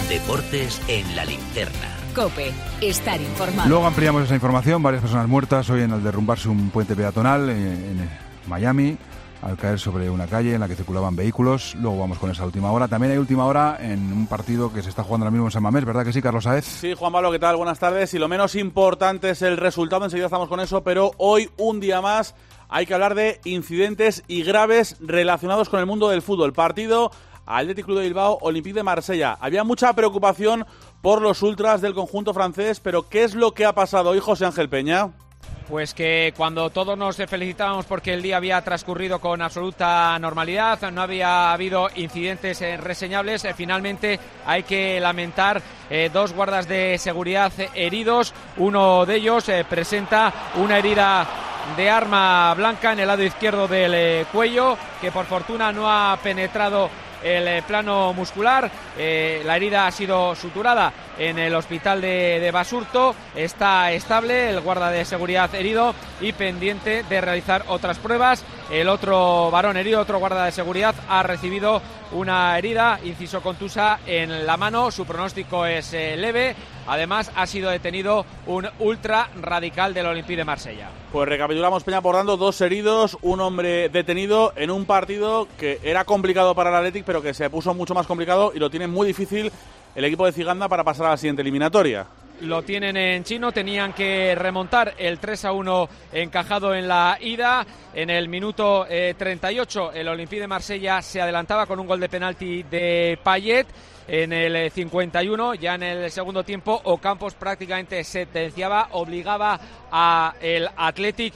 Deportes en la linterna. COPE, estar informado. Luego ampliamos esa información. Varias personas muertas hoy al derrumbarse un puente peatonal en Miami, al caer sobre una calle en la que circulaban vehículos. Luego vamos con esa última hora. También hay última hora en un partido que se está jugando ahora mismo en San Mamés, ¿verdad que sí, Carlos Saez? Sí, Juan Pablo, ¿qué tal? Buenas tardes. Y lo menos importante es el resultado, enseguida estamos con eso, pero hoy, un día más, hay que hablar de incidentes y graves relacionados con el mundo del fútbol. Partido Athletic Club de Bilbao, Olympique de Marsella. Había mucha preocupación por los ultras del conjunto francés, pero ¿qué es lo que ha pasado hoy, José Ángel Peña? Pues que cuando todos nos felicitábamos porque el día había transcurrido con absoluta normalidad, no había habido incidentes reseñables, finalmente hay que lamentar dos guardas de seguridad heridos. Uno de ellos presenta una herida de arma blanca en el lado izquierdo del cuello, que por fortuna no ha penetrado el plano muscular. La herida ha sido suturada en el hospital de Basurto, está estable el guarda de seguridad herido y pendiente de realizar otras pruebas. El otro varón herido, otro guarda de seguridad, ha recibido una herida, inciso contusa en la mano, su pronóstico es leve. Además, ha sido detenido un ultra radical del Olympique de Marsella. Pues recapitulamos, Peña, por dando dos heridos, un hombre detenido en un partido que era complicado para el Athletic, pero que se puso mucho más complicado y lo tiene muy difícil el equipo de Ziganda para pasar a la siguiente eliminatoria. Lo tienen en chino, tenían que remontar el 3-1 encajado en la ida. En el minuto 38 el Olympique de Marsella se adelantaba con un gol de penalti de Payet. En el 51, ya en el segundo tiempo, Ocampos prácticamente sentenciaba, obligaba a el Athletic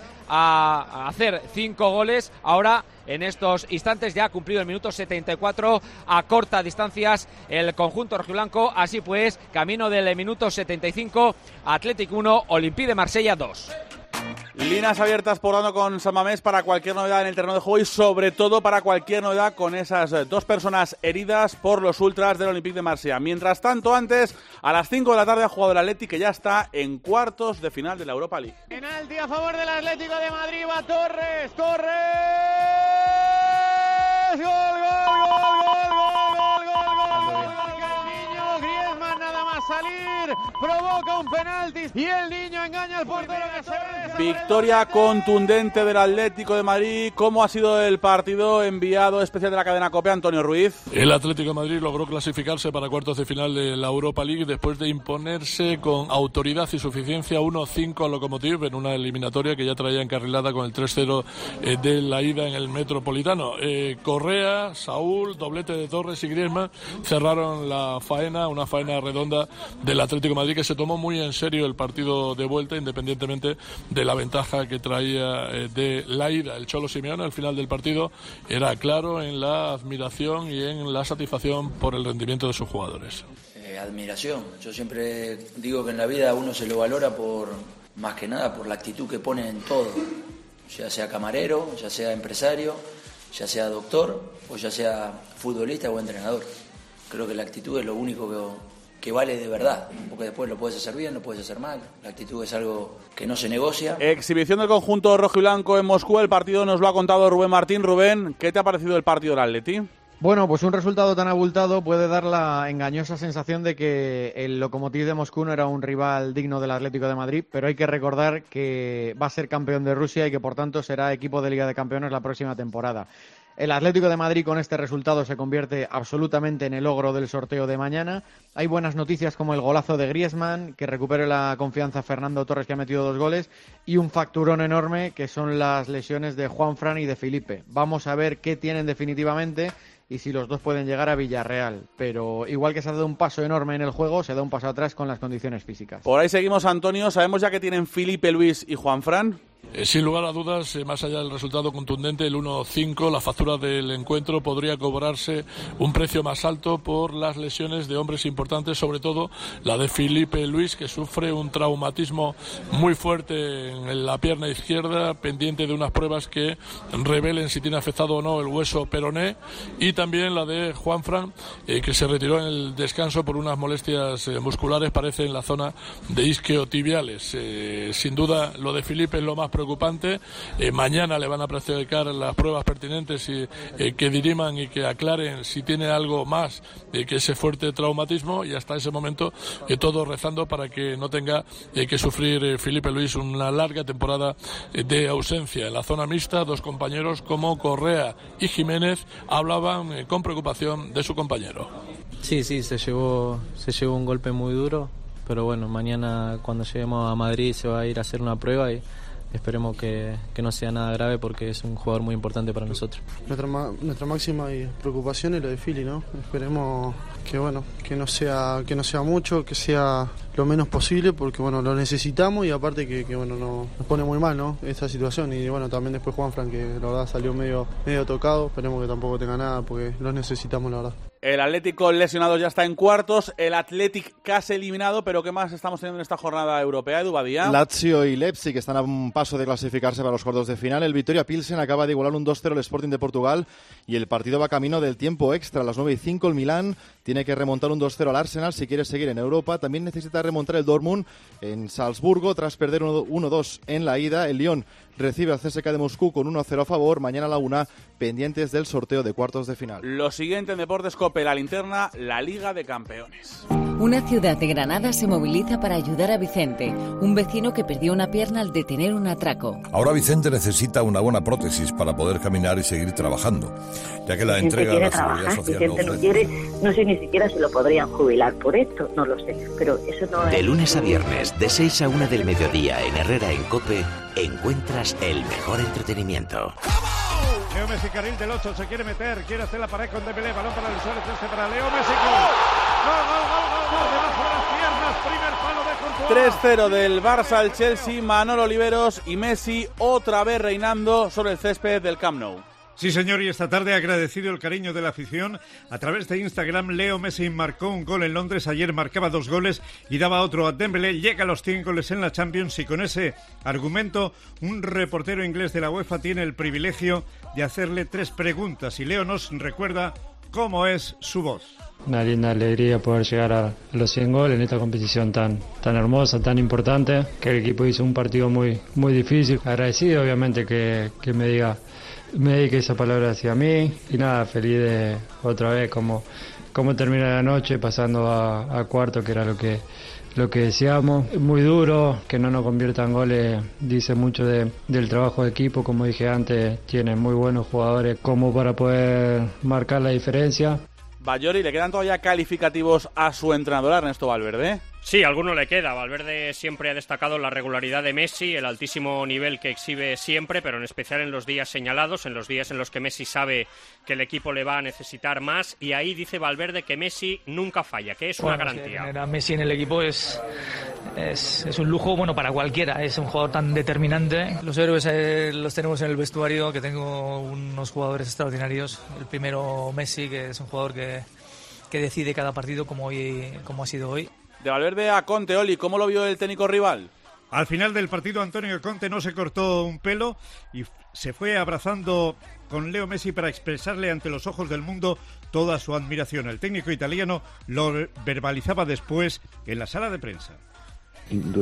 a hacer 5 goles. Ahora, en estos instantes, ya ha cumplido el minuto 74, a corta distancias el conjunto rojiblanco. Así pues, camino del minuto 75, Athletic 1, Olympique de Marsella 2. Líneas abiertas por dando con San Mamés para cualquier novedad en el terreno de juego y sobre todo para cualquier novedad con esas dos personas heridas por los ultras del Olympique de Marsella. Mientras tanto, antes, a las 5 de la tarde ha jugado el Athletic, que ya está en cuartos de final de la Europa League. Penalti a favor del Atlético de Madrid, va Torres, ¡Torres! ¡Gol, gol, gol, gol, gol, gol, gol! El niño Griezmann nada más salir, provoca un penalti y el niño engaña al portero que se ve. Victoria contundente del Atlético de Madrid. ¿Cómo ha sido el partido? Enviado especial de la cadena COPE, Antonio Ruiz. El Atlético de Madrid logró clasificarse para cuartos de final de la Europa League después de imponerse con autoridad y suficiencia 1-5 al Lokomotiv en una eliminatoria que ya traía encarrilada con el 3-0 de la ida en el Metropolitano. Correa, Saúl, doblete de Torres y Griezmann cerraron la faena, una faena redonda del Atlético de Madrid, que se tomó muy en serio el partido de vuelta, independientemente de la ventaja que traía de la ida. El Cholo Simeone al final del partido era claro en la admiración y en la satisfacción por el rendimiento de sus jugadores. Admiración. Yo siempre digo que en la vida a uno se lo valora por, más que nada, por la actitud que pone en todo, ya sea camarero, ya sea empresario, ya sea doctor o ya sea futbolista o entrenador. Creo que la actitud es lo único que vale de verdad, porque después lo puedes hacer bien, lo puedes hacer mal. La actitud es algo que no se negocia. Exhibición del conjunto rojo y blanco en Moscú. El partido nos lo ha contado Rubén Martín. Rubén, ¿qué te ha parecido el partido del Atleti? Bueno, pues un resultado tan abultado puede dar la engañosa sensación de que el Lokomotiv de Moscú no era un rival digno del Atlético de Madrid, pero hay que recordar que va a ser campeón de Rusia y que por tanto será equipo de Liga de Campeones la próxima temporada. El Atlético de Madrid con este resultado se convierte absolutamente en el ogro del sorteo de mañana. Hay buenas noticias como el golazo de Griezmann, que recupere la confianza Fernando Torres, que ha metido 2 goles, y un facturón enorme que son las lesiones de Juanfran y de Felipe. Vamos a ver qué tienen definitivamente y si los dos pueden llegar a Villarreal. Pero igual que se ha dado un paso enorme en el juego, se da un paso atrás con las condiciones físicas. Por ahí seguimos, Antonio. ¿Sabemos ya que tienen Felipe Luis y Juanfran? Sin lugar a dudas, más allá del resultado contundente, el 1-5, la factura del encuentro podría cobrarse un precio más alto por las lesiones de hombres importantes, sobre todo la de Felipe Luis, que sufre un traumatismo muy fuerte en la pierna izquierda, pendiente de unas pruebas que revelen si tiene afectado o no el hueso peroné, y también la de Juanfran, que se retiró en el descanso por unas molestias musculares, parece en la zona de isquiotibiales. Sin duda, lo de Felipe es lo más preocupante, preocupante. Mañana le van a practicar las pruebas pertinentes y que diriman y que aclaren si tiene algo más que ese fuerte traumatismo, y hasta ese momento todos rezando para que no tenga que sufrir Filipe Luis una larga temporada de ausencia. En la zona mixta, dos compañeros como Correa y Jiménez hablaban con preocupación de su compañero. Sí, se llevó un golpe muy duro, pero bueno, mañana cuando lleguemos a Madrid se va a ir a hacer una prueba y esperemos que no sea nada grave porque es un jugador muy importante para nosotros. Nuestra máxima preocupación es lo de Fili, ¿no? Esperemos que no sea mucho, que sea lo menos posible, porque bueno, lo necesitamos, y aparte que nos pone muy mal, ¿no?, esta situación. Y bueno, también después Juanfran, que la verdad salió medio tocado, esperemos que tampoco tenga nada porque lo necesitamos, la verdad. El Atlético lesionado ya está en cuartos, el Athletic casi eliminado, pero ¿qué más estamos teniendo en esta jornada europea, Edu Badía? Lazio y Leipzig están a un paso de clasificarse para los cuartos de final. El Vitória Pilsen acaba de igualar un 2-0 al Sporting de Portugal y el partido va camino del tiempo extra. A las 9:05 el Milán tiene que remontar un 2-0 al Arsenal si quiere seguir en Europa. También necesita remontar el Dortmund en Salzburgo tras perder 1-2 en la ida. El Lyon recibe al CSKA de Moscú con 1-0 a favor. Mañana a la 1, pendientes del sorteo de cuartos de final. Lo siguiente en Deportes COPE, la linterna, la Liga de Campeones. Una ciudad de Granada se moviliza para ayudar a Vicente, un vecino que perdió una pierna al detener un atraco. Ahora Vicente necesita una buena prótesis para poder caminar y seguir trabajando, ya que la entrega de la Seguridad Social Vicente no quiere, no sé ni siquiera si lo podrían jubilar por esto, no lo sé, pero eso no es... De lunes a viernes, de 6 a 1 del mediodía en Herrera en COPE, encuentras el mejor entretenimiento. Leo Messi, carril del 8, se quiere meter, quiere hacer la pared con Dembélé, balón para Luis Suárez, para Leo Messi, gol, debajo de las piernas, primer palo de Courtois. 3-0 del Barça al Chelsea, Manolo Oliveros y Messi otra vez reinando sobre el césped del Camp Nou. Sí, señor, y esta tarde, agradecido el cariño de la afición, a través de Instagram, Leo Messi marcó un gol en Londres, ayer marcaba 2 goles y daba otro a Dembélé, llega a los 100 goles en la Champions, y con ese argumento, un reportero inglés de la UEFA tiene el privilegio de hacerle 3 preguntas, y Leo nos recuerda cómo es su voz. Una linda alegría poder llegar a los 100 goles en esta competición tan hermosa, tan importante, que el equipo hizo un partido muy difícil. Agradecido, obviamente, que me dedique esa palabra hacia mí, y nada, feliz de otra vez cómo termina la noche, pasando a cuarto, que era lo que deseamos. Muy duro, que no nos conviertan goles, dice mucho del trabajo de equipo. Como dije antes, tienen muy buenos jugadores como para poder marcar la diferencia. Bayori, ¿le quedan todavía calificativos a su entrenador Ernesto Valverde? Sí, alguno le queda. Valverde siempre ha destacado la regularidad de Messi, el altísimo nivel que exhibe siempre, pero en especial en los días señalados, en los días en los que Messi sabe que el equipo le va a necesitar más, y ahí dice Valverde que Messi nunca falla, que es una garantía. Tener a Messi en el equipo es un lujo, bueno, para cualquiera. Es un jugador tan determinante. Los héroes los tenemos en el vestuario, que tengo unos jugadores extraordinarios. El primero, Messi, que es un jugador que decide cada partido, como ha sido hoy. De Valverde a Conte, Oli, ¿cómo lo vio el técnico rival? Al final del partido, Antonio Conte no se cortó un pelo y se fue abrazando con Leo Messi para expresarle ante los ojos del mundo toda su admiración. El técnico italiano lo verbalizaba después en la sala de prensa. En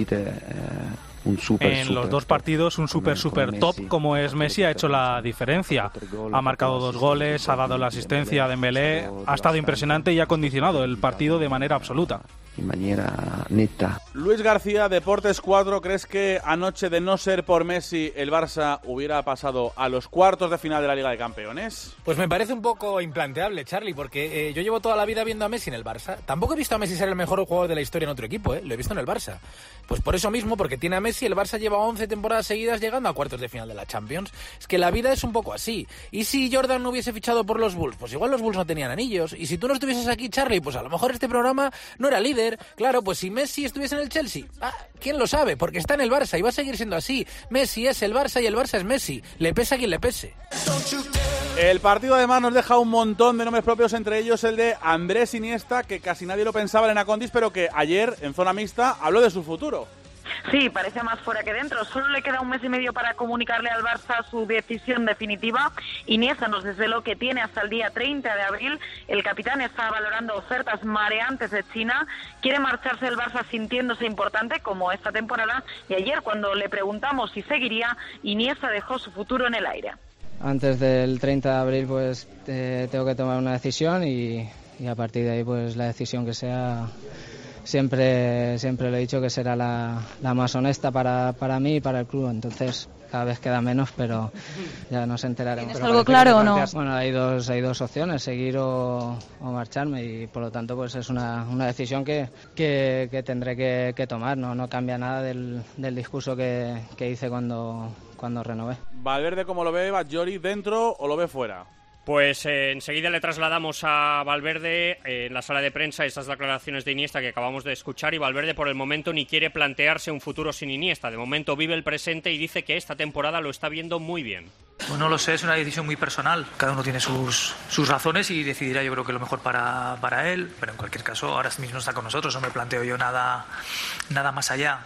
los 2 partidos, un super top como es Messi ha hecho la diferencia. Ha marcado 2 goles, ha dado la asistencia a Dembélé, ha estado impresionante y ha condicionado el partido de manera absoluta. En manera neta. Luis García, Deportes 4, ¿crees que anoche, de no ser por Messi, el Barça hubiera pasado a los cuartos de final de la Liga de Campeones? Pues me parece un poco implanteable, Charlie, porque yo llevo toda la vida viendo a Messi en el Barça. Tampoco he visto a Messi ser el mejor jugador de la historia en otro equipo, lo he visto en el Barça. Pues por eso mismo, porque tiene a Messi, el Barça lleva 11 temporadas seguidas llegando a cuartos de final de la Champions. Es que la vida es un poco así. ¿Y si Jordan no hubiese fichado por los Bulls? Pues igual los Bulls no tenían anillos. Y si tú no estuvieses aquí, Charlie, pues a lo mejor este programa no era líder. Claro, pues si Messi estuviese en el Chelsea, ¿quién lo sabe? Porque está en el Barça y va a seguir siendo así. Messi es el Barça y el Barça es Messi. Le pese a quien le pese. El partido además nos deja un montón de nombres propios, entre ellos el de Andrés Iniesta, que casi nadie lo pensaba en Acondis, pero que ayer en zona mixta habló de su futuro. Sí, parece más fuera que dentro. Solo le queda un mes y medio para comunicarle al Barça su decisión definitiva. Iniesta nos desveló que tiene hasta el día 30 de abril. El capitán está valorando ofertas mareantes de China. Quiere marcharse del Barça sintiéndose importante, como esta temporada. Y ayer, cuando le preguntamos si seguiría, Iniesta dejó su futuro en el aire. Antes del 30 de abril pues tengo que tomar una decisión y a partir de ahí pues la decisión que sea... Siempre le he dicho que será la más honesta para mí y para el club, entonces cada vez queda menos, pero ya nos enteraremos. ¿Tienes algo claro o no? Bueno, hay dos opciones, seguir o marcharme, y por lo tanto pues es una decisión que tendré que tomar, no cambia nada del discurso que hice cuando renové. Valverde, ¿cómo lo ve? ¿Batllori dentro o lo ve fuera? Pues enseguida le trasladamos a Valverde en la sala de prensa esas declaraciones de Iniesta que acabamos de escuchar, y Valverde por el momento ni quiere plantearse un futuro sin Iniesta. De momento vive el presente y dice que esta temporada lo está viendo muy bien. Pues no lo sé, es una decisión muy personal. Cada uno tiene sus razones y decidirá, yo creo que lo mejor para él. Pero en cualquier caso, ahora mismo está con nosotros. No me planteo yo nada más allá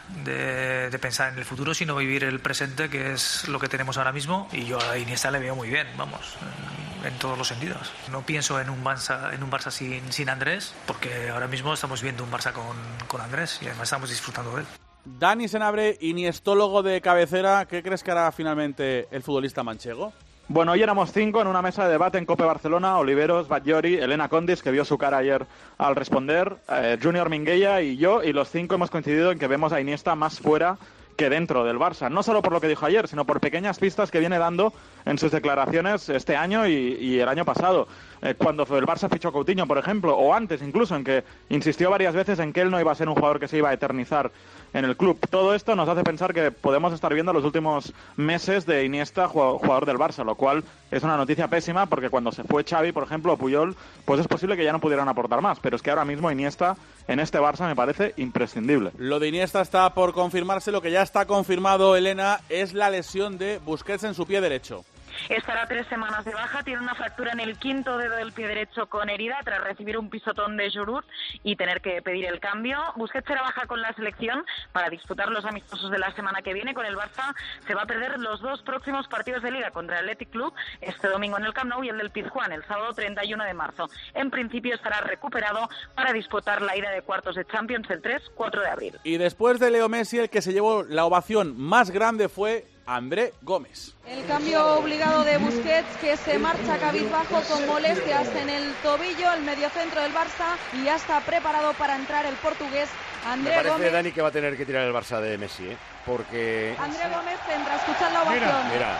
de pensar en el futuro, sino vivir el presente, que es lo que tenemos ahora mismo. Y yo a Iniesta le veo muy bien, vamos, en todos los sentidos. No pienso en un Barça sin Andrés, porque ahora mismo estamos viendo un Barça con Andrés y además estamos disfrutando de él. Dani Senabre, iniestólogo de cabecera, ¿qué crees que hará finalmente el futbolista manchego? Bueno, hoy éramos 5 en una mesa de debate en COPE Barcelona: Oliveros, Batllori, Elena Condis, que vio su cara ayer al responder, Junior Minguella y yo, y los 5 hemos coincidido en que vemos a Iniesta más fuera que dentro del Barça, no solo por lo que dijo ayer, sino por pequeñas pistas que viene dando en sus declaraciones este año y el año pasado, cuando el Barça fichó a Coutinho, por ejemplo, o antes incluso, en que insistió varias veces en que él no iba a ser un jugador que se iba a eternizar en el club. Todo esto nos hace pensar que podemos estar viendo los últimos meses de Iniesta jugador del Barça, lo cual es una noticia pésima, porque cuando se fue Xavi, por ejemplo, o Puyol, pues es posible que ya no pudieran aportar más, pero es que ahora mismo Iniesta en este Barça me parece imprescindible. Lo de Iniesta está por confirmarse. Lo que ya está confirmado, Elena, es la lesión de Busquets en su pie derecho. Estará 3 semanas de baja, tiene una fractura en el quinto dedo del pie derecho con herida tras recibir un pisotón de Giroud y tener que pedir el cambio. Busquets será baja con la selección para disputar los amistosos de la semana que viene. Con el Barça se va a perder los 2 próximos partidos de Liga contra el Athletic Club, este domingo en el Camp Nou, y el del Pizjuán el sábado 31 de marzo. En principio estará recuperado para disputar la ida de cuartos de Champions el 3-4 de abril. Y después de Leo Messi, el que se llevó la ovación más grande fue André Gómez. El cambio obligado de Busquets, que se marcha cabizbajo con molestias en el tobillo, el mediocentro del Barça, y ya está preparado para entrar el portugués André Gómez. Me parece, Dani, que va a tener que tirar el Barça de Messi, porque... André Gómez entra, escuchad la ovación. Mira.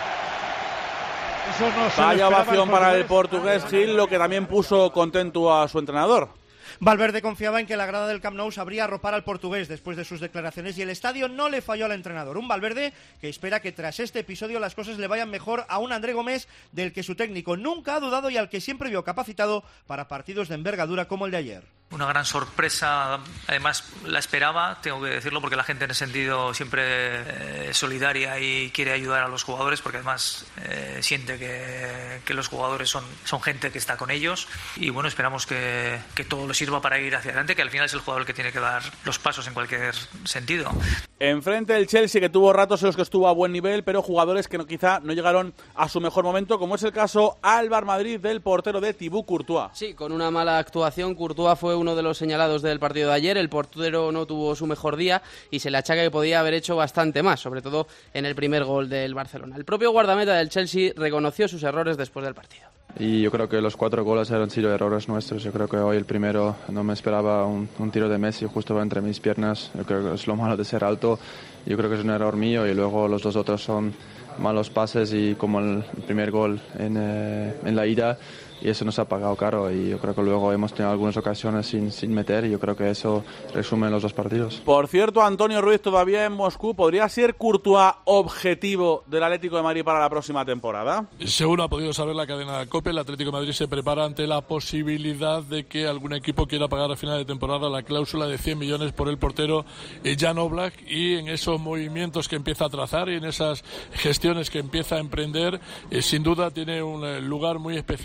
Vaya ovación para el portugués Gil, lo que también puso contento a su entrenador. Valverde confiaba en que la grada del Camp Nou sabría arropar al portugués después de sus declaraciones, y el estadio no le falló al entrenador. Un Valverde que espera que tras este episodio las cosas le vayan mejor a un André Gómez del que su técnico nunca ha dudado y al que siempre vio capacitado para partidos de envergadura como el de ayer. Una gran sorpresa, además la esperaba, tengo que decirlo, porque la gente en ese sentido siempre es solidaria y quiere ayudar a los jugadores, porque además siente que los jugadores son gente que está con ellos, y bueno, esperamos que todo les sirva para ir hacia adelante, que al final es el jugador el que tiene que dar los pasos en cualquier sentido. Enfrente el Chelsea, que tuvo ratos en los que estuvo a buen nivel, pero jugadores que quizá no llegaron a su mejor momento, como es el caso al Bar Madrid del portero de Thibaut Courtois. Sí, con una mala actuación, Courtois fue uno de los señalados del partido de ayer. El portero no tuvo su mejor día y se le achaca que podía haber hecho bastante más, sobre todo en el primer gol del Barcelona. El propio guardameta del Chelsea reconoció sus errores después del partido. Y yo creo que los 4 goles han sido errores nuestros. Yo creo que hoy el primero no me esperaba un tiro de Messi justo entre mis piernas. Yo creo que es lo malo de ser alto. Yo creo que es un error mío, y luego los 2 otros son malos pases, y como el primer gol en la ida, y eso nos ha pagado caro, y yo creo que luego hemos tenido algunas ocasiones sin meter, y yo creo que eso resume los 2 partidos. Por cierto, Antonio Ruiz todavía en Moscú. ¿Podría ser Courtois objetivo del Atlético de Madrid para la próxima temporada? Según ha podido saber la cadena COPE, el Atlético de Madrid se prepara ante la posibilidad de que algún equipo quiera pagar a final de temporada la cláusula de 100 millones por el portero Jan Oblak, y en esos movimientos que empieza a trazar y en esas gestiones que empieza a emprender, sin duda tiene un lugar muy especial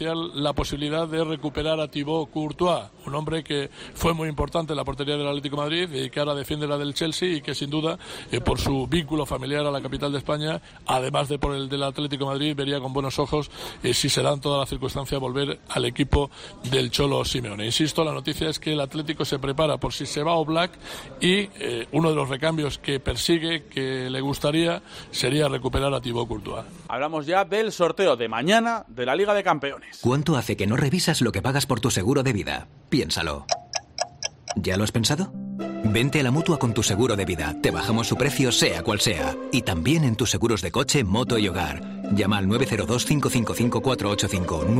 la posibilidad de recuperar a Thibaut Courtois, un hombre que fue muy importante en la portería del Atlético de Madrid y que ahora defiende la del Chelsea y que sin duda, por su vínculo familiar a la capital de España, además de por el del Atlético de Madrid, vería con buenos ojos, si se dan todas las circunstancias, volver al equipo del Cholo Simeone. Insisto, la noticia es que el Atlético se prepara por si se va Oblak y uno de los recambios que persigue, que le gustaría, sería recuperar a Thibaut Courtois. Hablamos ya del sorteo de mañana de la Liga de Campeones. ¿Cuánto hace que no revisas lo que pagas por tu seguro de vida? Piénsalo. ¿Ya lo has pensado? Vente a la Mutua con tu seguro de vida. Te bajamos su precio sea cual sea. Y también en tus seguros de coche, moto y hogar. Llama al 902-555-485.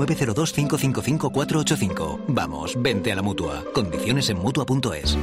902-555-485. Vamos, vente a la Mutua. Condiciones en Mutua.es.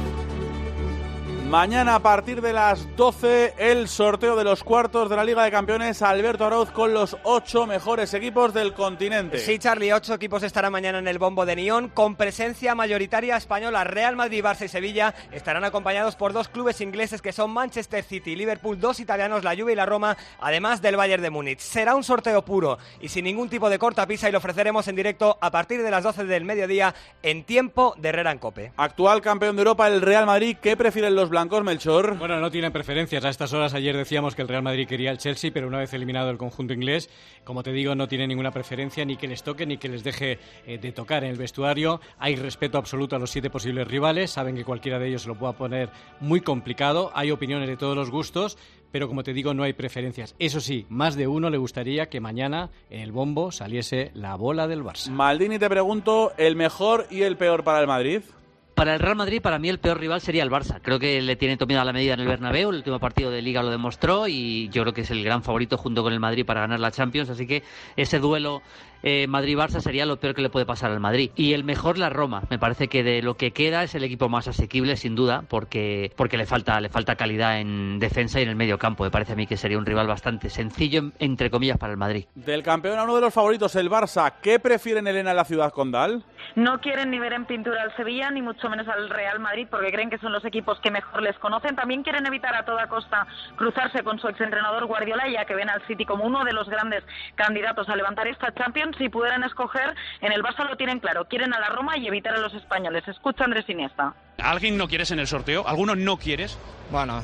Mañana a partir de las 12 el sorteo de los cuartos de la Liga de Campeones. Alberto Arauz con los 8 mejores equipos del continente. Sí, Charlie, 8 equipos estarán mañana en el bombo de Nión con presencia mayoritaria española. Real Madrid, Barça y Sevilla estarán acompañados por 2 clubes ingleses que son Manchester City y Liverpool, 2 italianos, la Juve y la Roma, además del Bayern de Múnich. Será un sorteo puro y sin ningún tipo de cortapisa y lo ofreceremos en directo a partir de las 12 del mediodía en tiempo de Herrera en COPE. Actual campeón de Europa, el Real Madrid. ¿Qué prefieren los blancos, Melchor? Bueno, no tienen preferencias. A estas horas ayer decíamos que el Real Madrid quería el Chelsea, pero una vez eliminado el conjunto inglés, como te digo, no tiene ninguna preferencia, ni que les toque ni que les deje de tocar en el vestuario. Hay respeto absoluto a los 7 posibles rivales, saben que cualquiera de ellos se lo pueda poner muy complicado, hay opiniones de todos los gustos, pero como te digo, no hay preferencias. Eso sí, más de uno le gustaría que mañana en el bombo saliese la bola del Barça. Maldini, te pregunto, ¿el mejor y el peor para el Madrid? Para el Real Madrid, para mí el peor rival sería el Barça. Creo que le tiene tomada la medida en el Bernabéu, el último partido de Liga lo demostró y yo creo que es el gran favorito junto con el Madrid para ganar la Champions, así que ese duelo Madrid-Barça sería lo peor que le puede pasar al Madrid. Y el mejor, la Roma. Me parece que de lo que queda es el equipo más asequible, sin duda, porque le falta calidad en defensa y en el medio campo. Me parece a mí que sería un rival bastante sencillo, entre comillas, para el Madrid. Del campeón a uno de los favoritos, el Barça. ¿Qué prefieren, Elena, en la ciudad condal? No quieren ni ver en pintura al Sevilla, ni mucho menos al Real Madrid, porque creen que son los equipos que mejor les conocen. También quieren evitar a toda costa cruzarse con su exentrenador Guardiola, ya que ven al City como uno de los grandes candidatos a levantar esta Champions. Si pudieran escoger, en el Barça lo tienen claro. Quieren a la Roma y evitar a los españoles. Escucha Andrés Iniesta. ¿Alguien no quieres en el sorteo? ¿Alguno no quieres? Bueno,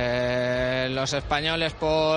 los españoles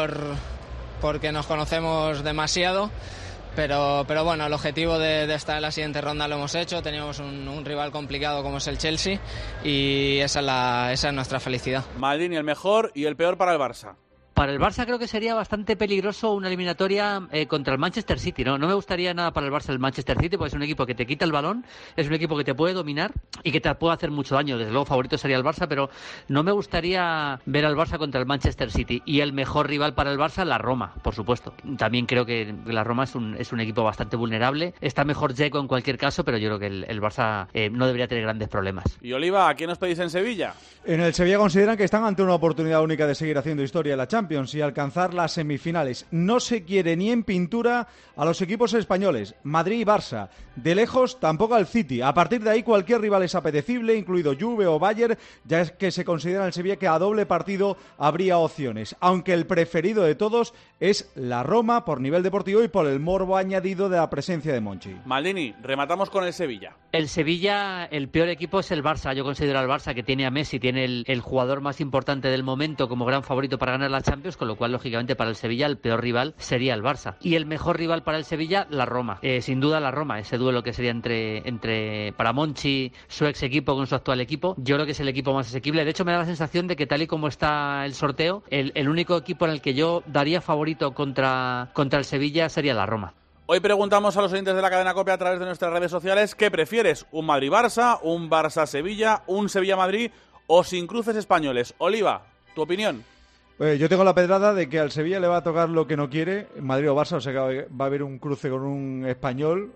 porque nos conocemos demasiado. Pero bueno, el objetivo de estar en la siguiente ronda lo hemos hecho. Teníamos un rival complicado como es el Chelsea y esa es nuestra felicidad. Maldini, el mejor y el peor para el Barça. Para el Barça creo que sería bastante peligroso una eliminatoria contra el Manchester City, ¿no? No me gustaría nada para el Barça el Manchester City, porque es un equipo que te quita el balón, es un equipo que te puede dominar y que te puede hacer mucho daño. Desde luego favorito sería el Barça, pero no me gustaría ver al Barça contra el Manchester City. Y el mejor rival para el Barça, la Roma, por supuesto. También creo que la Roma es un equipo bastante vulnerable. Está mejor Dzeko en cualquier caso, pero yo creo que el Barça no debería tener grandes problemas. Y Oliva, ¿a quién os pedís en Sevilla? En el Sevilla consideran que están ante una oportunidad única de seguir haciendo historia en la Champions y alcanzar las semifinales. No se quiere ni en pintura a los equipos españoles, Madrid y Barça. De lejos tampoco al City. A partir de ahí cualquier rival es apetecible, incluido Juve o Bayern, ya es que se considera en el Sevilla que a doble partido habría opciones. Aunque el preferido de todos es la Roma por nivel deportivo y por el morbo añadido de la presencia de Monchi. Maldini, rematamos con el Sevilla. El Sevilla, el peor equipo es el Barça. Yo considero al Barça que tiene a Messi, tiene el jugador más importante del momento como gran favorito para ganar la Champions, con lo cual, lógicamente, para el Sevilla el peor rival sería el Barça. Y el mejor rival para el Sevilla, la Roma. Sin duda la Roma, ese duelo que sería entre para Monchi, su ex equipo con su actual equipo, yo creo que es el equipo más asequible. De hecho, me da la sensación de que tal y como está el sorteo, el único equipo en el que yo daría favorito contra el Sevilla sería la Roma. Hoy preguntamos a los oyentes de la cadena COPE a través de nuestras redes sociales, ¿qué prefieres? ¿Un Madrid-Barça, un Barça-Sevilla, un Sevilla-Madrid o sin cruces españoles? Oliva, ¿tu opinión? Yo tengo la pedrada de que al Sevilla le va a tocar lo que no quiere, Madrid o Barça, o sea que va a haber un cruce con un español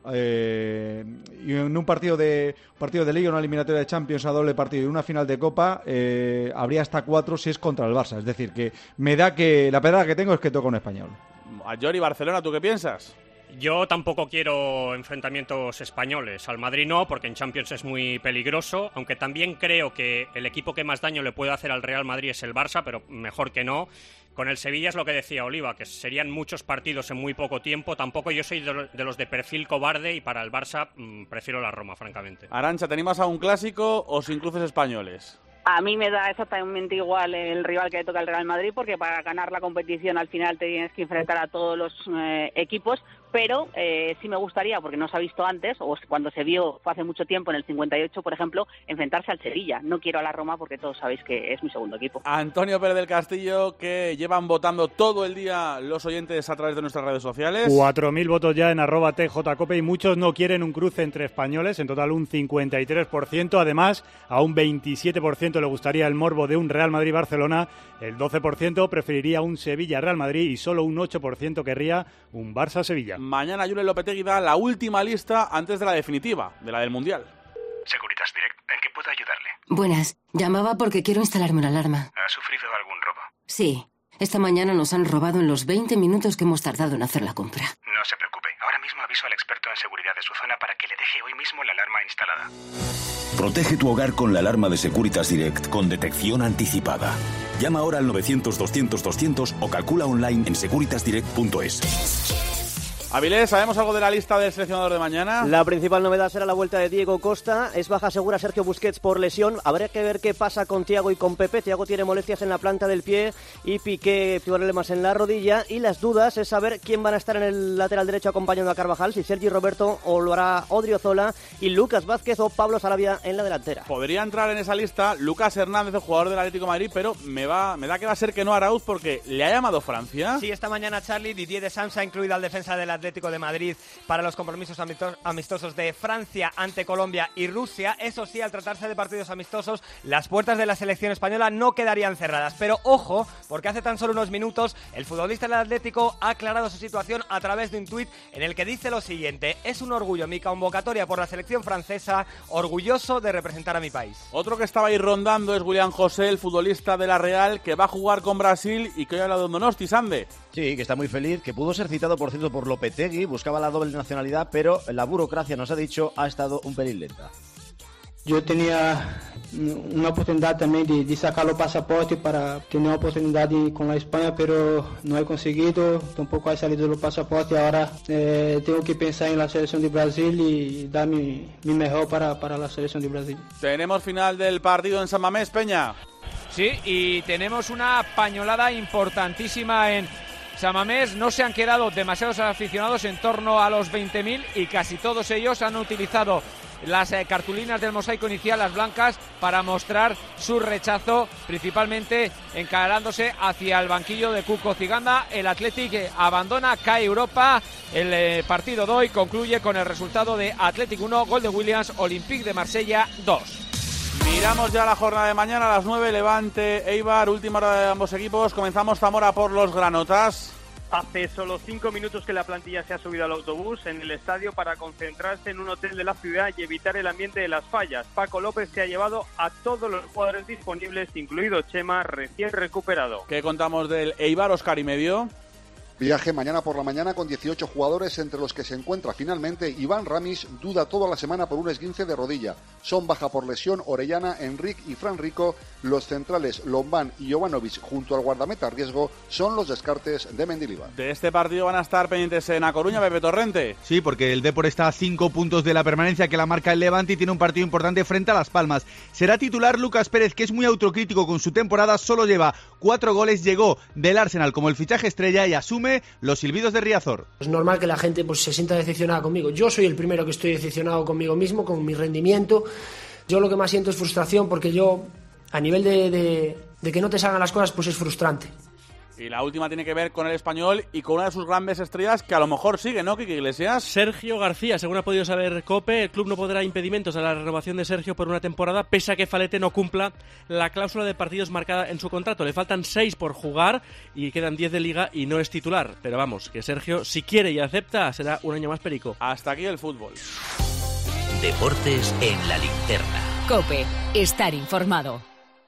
y en un partido de Liga, una eliminatoria de Champions a doble partido y una final de Copa, habría hasta 4 si es contra el Barça. Es decir, que me da que la pedrada que tengo es que toca un español. A Jordi, Barcelona, ¿tú qué piensas? Yo tampoco quiero enfrentamientos españoles. Al Madrid no, porque en Champions es muy peligroso, aunque también creo que el equipo que más daño le puede hacer al Real Madrid es el Barça, pero mejor que no. Con el Sevilla es lo que decía Oliva, que serían muchos partidos en muy poco tiempo. Tampoco yo soy de los de perfil cobarde y para el Barça prefiero la Roma, francamente. Arantxa, ¿te animas a un clásico o sin cruces españoles? A mí me da exactamente igual el rival que le toca al Real Madrid, porque para ganar la competición al final te tienes que enfrentar a todos los equipos, pero sí me gustaría, porque no se ha visto antes, o cuando se vio fue hace mucho tiempo, en el 58, por ejemplo, enfrentarse al Sevilla. No quiero a la Roma porque todos sabéis que es mi segundo equipo. Antonio Pérez del Castillo, que llevan votando todo el día los oyentes a través de nuestras redes sociales. 4.000 votos ya en @TJCope y muchos no quieren un cruce entre españoles, en total un 53%. Además, a un 27% le gustaría el morbo de un Real Madrid-Barcelona, el 12% preferiría un Sevilla-Real Madrid y solo un 8% querría un Barça-Sevilla. Mañana Julen Lopetegui da la última lista antes de la definitiva, de la del Mundial. Securitas Direct, ¿en qué puedo ayudarle? Buenas, llamaba porque quiero instalarme una alarma. ¿Ha sufrido algún robo? Sí, esta mañana nos han robado en los 20 minutos que hemos tardado en hacer la compra. No se preocupe, ahora mismo aviso al experto en seguridad de su zona para que le deje hoy mismo la alarma instalada. Protege tu hogar con la alarma de Securitas Direct con detección anticipada. Llama ahora al 900-200-200 o calcula online en securitasdirect.es. Avilés, ¿sabemos algo de la lista del seleccionador de mañana? La principal novedad será la vuelta de Diego Costa. Es baja segura Sergio Busquets por lesión. Habrá que ver qué pasa con Thiago y con Pepe. Thiago tiene molestias en la planta del pie y Piqué problemas en la rodilla. Y las dudas es saber quién van a estar en el lateral derecho acompañando a Carvajal, si Sergi Roberto o lo hará Odriozola, y Lucas Vázquez o Pablo Sarabia en la delantera. Podría entrar en esa lista Lucas Hernández, el jugador del Atlético de Madrid, pero me da que va a ser que no Arauz porque le ha llamado Francia. Sí, esta mañana Charlie Didier Deschamps ha incluido al defensa del Atlético de Madrid para los compromisos amistosos de Francia ante Colombia y Rusia. Eso sí, al tratarse de partidos amistosos, las puertas de la selección española no quedarían cerradas. Pero ojo, porque hace tan solo unos minutos el futbolista del Atlético ha aclarado su situación a través de un tuit en el que dice lo siguiente: es un orgullo mi convocatoria por la selección francesa, orgulloso de representar a mi país. Otro que estaba ahí rondando es William José, el futbolista de la Real, que va a jugar con Brasil y que hoy ha hablado de Donosti, Sande. Sí, que está muy feliz, que pudo ser citado, por cierto, por Lopetegui, buscaba la doble nacionalidad, pero la burocracia, nos ha dicho, ha estado un pelín lenta. Yo tenía una oportunidad también de sacar los pasaportes para tener una oportunidad con la España, pero no he conseguido, tampoco he salido los pasaportes. Ahora tengo que pensar en la selección de Brasil y dar mi mejor para la selección de Brasil. Tenemos final del partido en San Mamés, Peña. Sí, y tenemos una pañolada importantísima en San Mamés. No se han quedado demasiados aficionados, en torno a los 20.000, y casi todos ellos han utilizado las cartulinas del mosaico inicial, las blancas, para mostrar su rechazo, principalmente encarándose hacia el banquillo de Cuco Ciganda. El Athletic abandona, cae Europa. El partido de hoy concluye con el resultado de Athletic 1, gol de Williams, Olympique de Marsella 2. Miramos ya la jornada de mañana a las 9, Levante, Eibar, última hora de ambos equipos. Comenzamos Zamora por los granotas. Hace solo 5 minutos que la plantilla se ha subido al autobús en el estadio para concentrarse en un hotel de la ciudad y evitar el ambiente de las fallas. Paco López se ha llevado a todos los jugadores disponibles, incluido Chema, recién recuperado. ¿Qué contamos del Eibar, Óscar y medio? Viaje mañana por la mañana con 18 jugadores, entre los que se encuentra finalmente Iván Ramis, duda toda la semana por un esguince de rodilla. Son baja por lesión Orellana, Enric y Fran Rico. Los centrales Lombán y Jovanovic junto al guardameta riesgo son los descartes de Mendilibar. De este partido van a estar pendientes en A Coruña, Pepe Torrente. Sí, porque el Depor está a 5 puntos de la permanencia que la marca el Levante y tiene un partido importante frente a Las Palmas. Será titular Lucas Pérez, que es muy autocrítico con su temporada, solo lleva 4 goles, llegó del Arsenal como el fichaje estrella y asume los silbidos de Riazor. Es normal que la gente se sienta decepcionada conmigo. Yo soy el primero que estoy decepcionado conmigo mismo, con mi rendimiento. Yo lo que más siento es frustración, porque yo, a nivel de que no te salgan las cosas, pues es frustrante. Y la última tiene que ver con el Español y con una de sus grandes estrellas que a lo mejor sigue, ¿no, Quique Iglesias? Sergio García, según ha podido saber COPE, el club no pondrá impedimentos a la renovación de Sergio por una temporada, pese a que Falete no cumpla la cláusula de partidos marcada en su contrato. Le faltan 6 por jugar y quedan 10 de liga y no es titular. Pero vamos, que Sergio, si quiere y acepta, será un año más perico. Hasta aquí el fútbol. Deportes en la linterna. COPE, estar informado.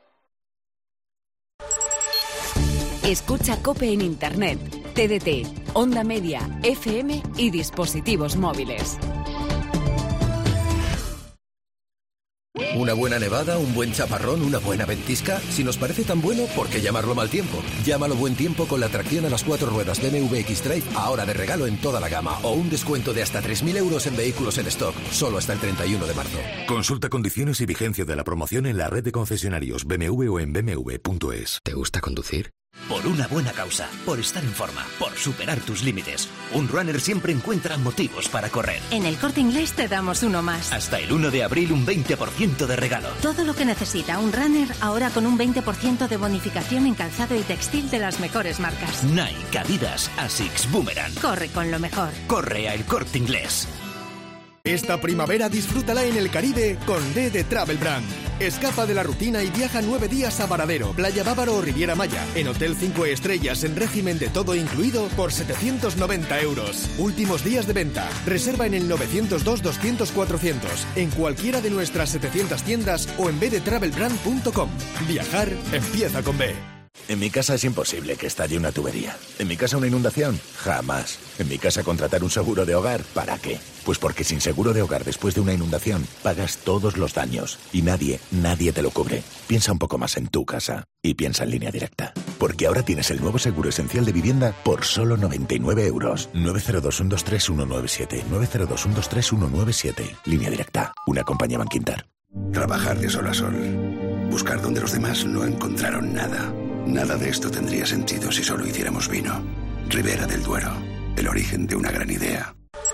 Escucha COPE en Internet, TDT, Onda Media, FM y dispositivos móviles. ¿Una buena nevada, un buen chaparrón, una buena ventisca? Si nos parece tan bueno, ¿por qué llamarlo mal tiempo? Llámalo buen tiempo con la tracción a las 4 ruedas BMW X-Drive, ahora de regalo en toda la gama, o un descuento de hasta 3.000 euros en vehículos en stock, solo hasta el 31 de marzo. Consulta condiciones y vigencia de la promoción en la red de concesionarios BMW o en bmw.es. ¿Te gusta conducir? Por una buena causa, por estar en forma, por superar tus límites. Un runner siempre encuentra motivos para correr. En el Corte Inglés te damos uno más. Hasta el 1 de abril un 20% de regalo. Todo lo que necesita un runner ahora con un 20% de bonificación en calzado y textil de las mejores marcas. Nike, Adidas, Asics, Boomerang. Corre con lo mejor. Corre a El Corte Inglés. Esta primavera disfrútala en el Caribe con D de Travel Brand. Escapa de la rutina y viaja 9 días a Varadero, Playa Bávaro o Riviera Maya, en Hotel 5 estrellas en régimen de todo incluido por 790 euros. Últimos días de venta. Reserva en el 902-200-400, en cualquiera de nuestras 700 tiendas o en bdetravelbrand.com. Viajar empieza con B. En mi casa es imposible que estalle una tubería. En mi casa una inundación, jamás. En mi casa contratar un seguro de hogar, ¿para qué? Pues porque sin seguro de hogar después de una inundación pagas todos los daños y nadie te lo cubre. Piensa un poco más en tu casa y piensa en Línea Directa. Porque ahora tienes el nuevo seguro esencial de vivienda por solo 99 euros. 902-123-197. 902-123-197. Línea Directa. Una compañía Bankinter. Trabajar de sol a sol. Buscar donde los demás no encontraron nada. Nada de esto tendría sentido si solo hiciéramos vino. Ribera del Duero, el origen de una gran idea.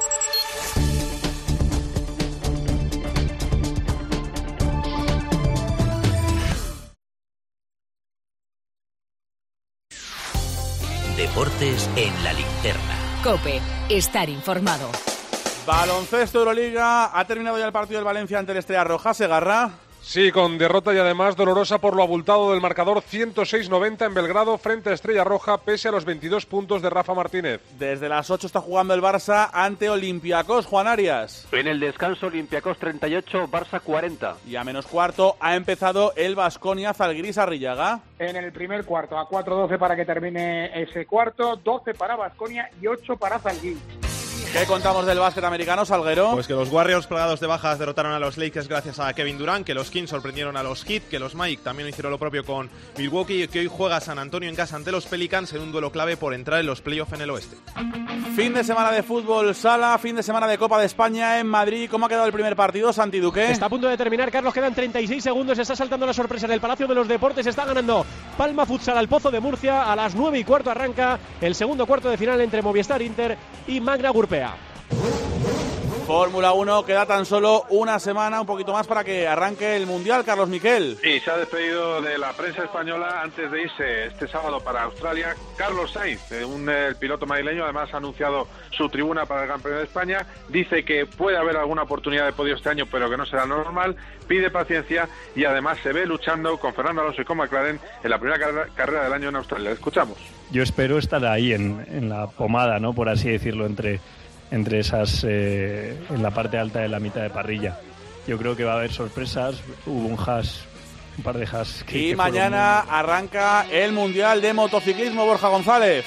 Deportes en la linterna. COPE, estar informado. Baloncesto Euroliga. Ha terminado ya el partido del Valencia ante el Estrella Roja. Segarra. Sí, con derrota y además dolorosa por lo abultado del marcador 106-90 en Belgrado frente a Estrella Roja, pese a los 22 puntos de Rafa Martínez. Desde las 8 está jugando el Barça ante Olympiacos, Juan Arias. En el descanso, Olympiacos 38, Barça 40. Y a menos cuarto ha empezado el Baskonia Zalgiris Arrillaga. En el primer cuarto, a 4-12 para que termine ese cuarto, 12 para Baskonia y 8 para Zalgiris. ¿Qué contamos del básquet americano, Salguero? Pues que los Warriors plagados de bajas derrotaron a los Lakers gracias a Kevin Durant, que los Kings sorprendieron a los Heat, que los Magic también hicieron lo propio con Milwaukee y que hoy juega San Antonio en casa ante los Pelicans en un duelo clave por entrar en los playoffs en el oeste. Fin de semana de fútbol sala, fin de semana de Copa de España en Madrid. ¿Cómo ha quedado el primer partido, Santi Duque? Está a punto de terminar, Carlos, quedan 36 segundos, está saltando la sorpresa en el Palacio de los Deportes, está ganando Palma Futsal al Pozo de Murcia, a las 9:15 arranca el segundo cuarto de final entre Movistar Inter y Magna Gurpea. Fórmula 1, queda tan solo una semana, un poquito más para que arranque el Mundial, Carlos Miquel. Sí, se ha despedido de la prensa española antes de irse este sábado para Australia. Carlos Sainz, el piloto madrileño, además ha anunciado su tribuna para el Gran Premio de España. Dice que puede haber alguna oportunidad de podio este año, pero que no será normal. Pide paciencia y además se ve luchando con Fernando Alonso y con McLaren en la primera carrera del año en Australia. Escuchamos. Yo espero estar ahí en la pomada, ¿no? Por así decirlo, entre esas, en la parte alta de la mitad de parrilla. Yo creo que va a haber sorpresas. Hubo un par de hash. Y mañana arranca el Mundial de Motociclismo, Borja González.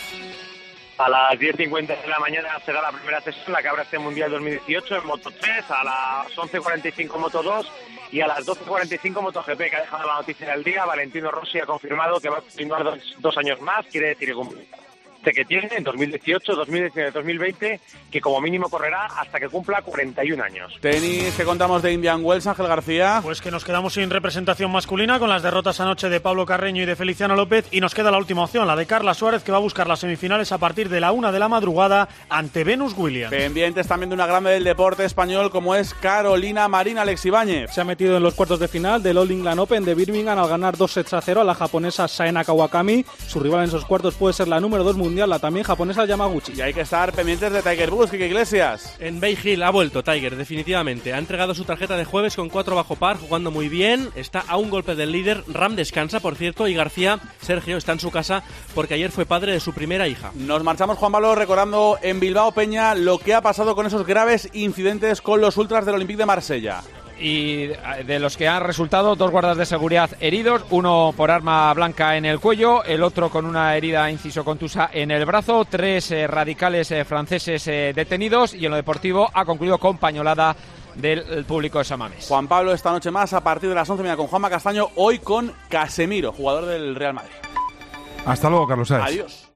A las 10:50 de la mañana será la primera sesión, la que abre este Mundial 2018 en Moto 3, a las 11:45 Moto 2 y a las 12:45 MotoGP, que ha dejado la noticia del día. Valentino Rossi ha confirmado que va a continuar dos años más, quiere decir que tiene en 2018, 2019, 2020, que como mínimo correrá hasta que cumpla 41 años. Tenis, ¿qué contamos de Indian Wells, Ángel García? Pues que nos quedamos sin representación masculina con las derrotas anoche de Pablo Carreño y de Feliciano López, y nos queda la última opción, la de Carla Suárez, que va a buscar las semifinales a partir de la 1 de la madrugada ante Venus Williams. Pendientes también de una grande del deporte español como es Carolina Marín. Alex Ibáñez se ha metido en los cuartos de final del All England Open de Birmingham al ganar 2-0 a la japonesa Saena Kawakami. Su rival en esos cuartos puede ser la número 2 mundial, la también japonesa Yamaguchi. Y hay que estar pendientes de Tiger Woods, Quique Iglesias. En Bay Hill ha vuelto Tiger, definitivamente. Ha entregado su tarjeta de jueves con 4 bajo par, jugando muy bien. Está a un golpe del líder. Ram descansa, por cierto, y García, Sergio, está en su casa porque ayer fue padre de su primera hija. Nos marchamos, Juan Pablo, recordando en Bilbao Peña lo que ha pasado con esos graves incidentes con los ultras del Olympique de Marsella. Y de los que han resultado 2 guardas de seguridad heridos, uno por arma blanca en el cuello, el otro con una herida inciso contusa en el brazo, 3 radicales franceses detenidos, y en lo deportivo ha concluido con pañolada del público de San Mamés. Juan Pablo, esta noche más a partir de las 11:30 con Juanma Castaño, hoy con Casemiro, jugador del Real Madrid. Hasta luego, Carlos Sáenz. Adiós.